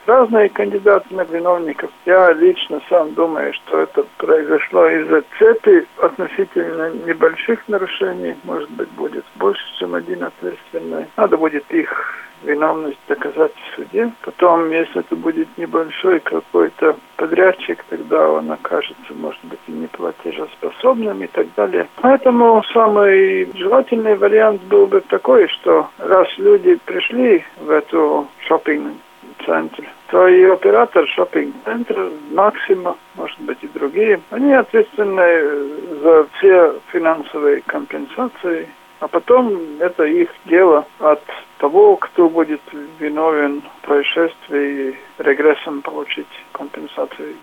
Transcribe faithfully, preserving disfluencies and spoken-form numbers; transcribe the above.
разные кандидаты на виновников. Я лично сам думаю, что это произошло из-за цепи относительно небольших нарушений. Может быть, будет больше, чем один ответственный. Надо будет их виновность доказать в суде. Потом, если это будет небольшой какой-то подрядчик, тогда он окажется, может быть, и неплатежеспособным и так далее. Поэтому самый желательный вариант был бы такой, что раз люди пришли в эту шоппинг-центр, то и оператор шоппинг-центра, Максима, может быть, и другие, они ответственны за все финансовые компенсации. А потом это их дело от того, кто будет виновен в происшествии, регрессом получить компенсацию.